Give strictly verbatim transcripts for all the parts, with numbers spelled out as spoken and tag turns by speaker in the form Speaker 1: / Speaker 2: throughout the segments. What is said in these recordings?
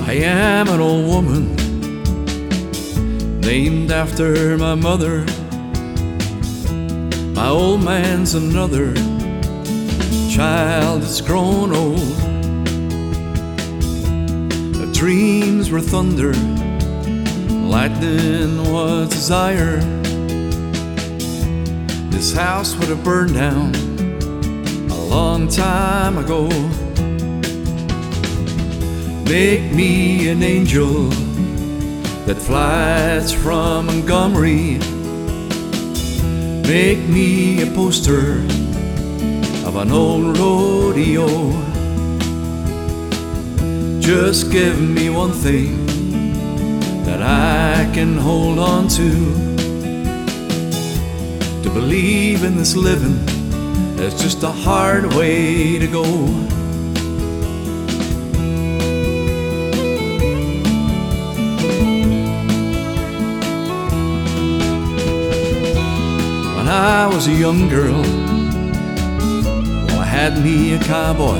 Speaker 1: I am an old woman named after my mother. My old man's another child that's grown old. Our dreams were thunder, lightning was desire. This house would have burned down a long time ago. Make me an angel that flies from Montgomery. Make me a poster of an old rodeo. Just give me one thing that I can hold on to. To believe in this living is just a hard way to go. When I was a young girl, well, I had me a cowboy.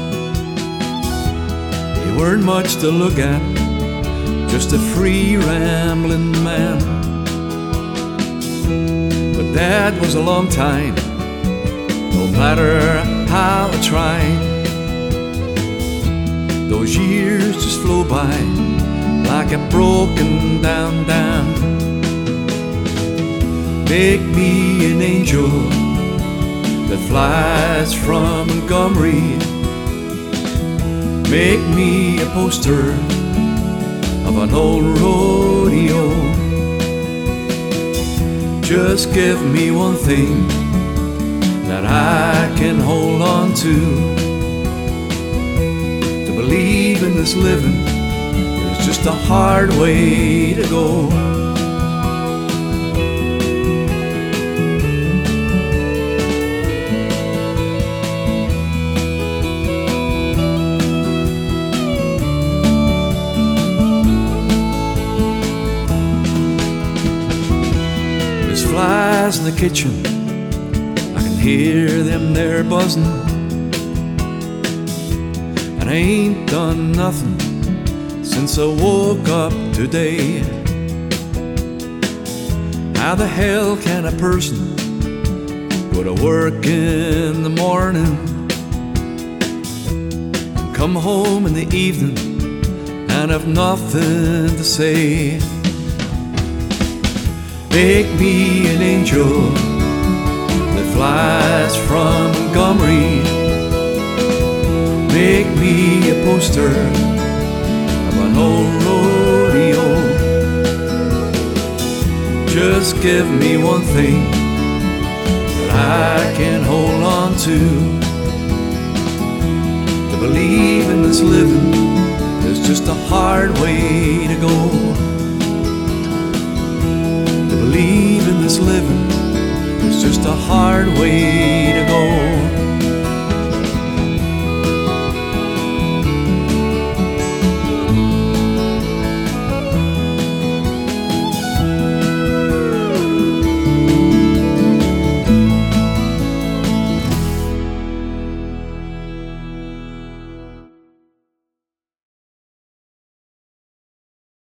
Speaker 1: He weren't much to look at, just a free rambling man. But that was a long time, no matter how I tried. Those years just flew by like a broken down dam. Make me an angel that flies from Montgomery. Make me a poster of an old rodeo. Just give me one thing that I can hold on to. To believe in this living is just a hard way to go. Flies in the kitchen, I can hear them there buzzing. And I ain't done nothing since I woke up today. How the hell can a person go to work in the morning and come home in the evening and have nothing to say? Make me an angel that flies from Montgomery. Make me a poster of an old rodeo. Just give me one thing that I can hold on to. To believe in this living is just a hard way to go. Believe in this living, it's just a hard way to go.